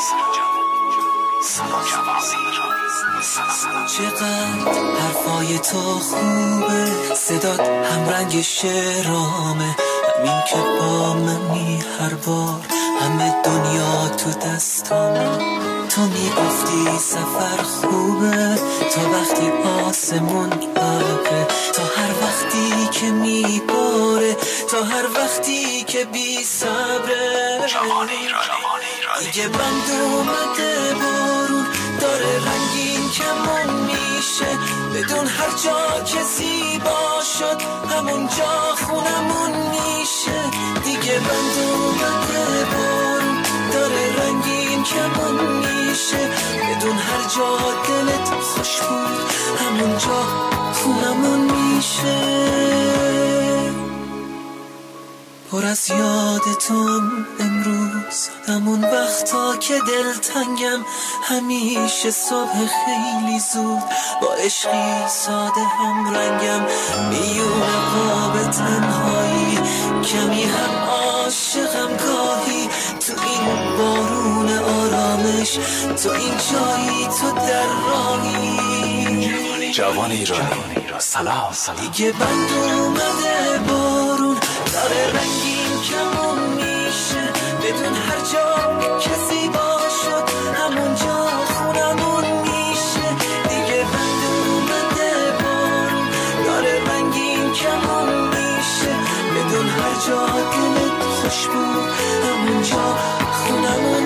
چقدر حرفای تو خوبه، صدات هم رنگ شعرامه، همین که با منی هر بار همه دنیا تو دستامه. تو میگفتی سفر خوبه تا وقتی آسمون پاکه، تا هر وقتی که میباره، تا هر وقتی که بی صبره. دیگه بند اومده بارون داره رنگین کمون میشه، بدون هر جا که زیبا شد همون جا خونمون میشه. دیگه بند اومده بارون داره رنگین کمون میشه، بدون هر جا دلت خوش بود همون جا خونمون میشه. پر از یادتون امروز همون وقتا که دلتنگم، همیشه صبح خیلی زود با عشقی ساده هم رنگم، میونه قاب تنهایی کمی هم عاشقم گاهی. تو این بارون آرامش، تو این جایی تو در راهی. جوان ایرانی سلام. دیگه بند اومده بارون داره رنگین کمون میشه، بدون هر جا که زیبا شد همون جا خونمون میشه. دیگه بند اومده بارون داره رنگین کمون میشه، بدون هر جا دلت خوش بود همون جا خونمون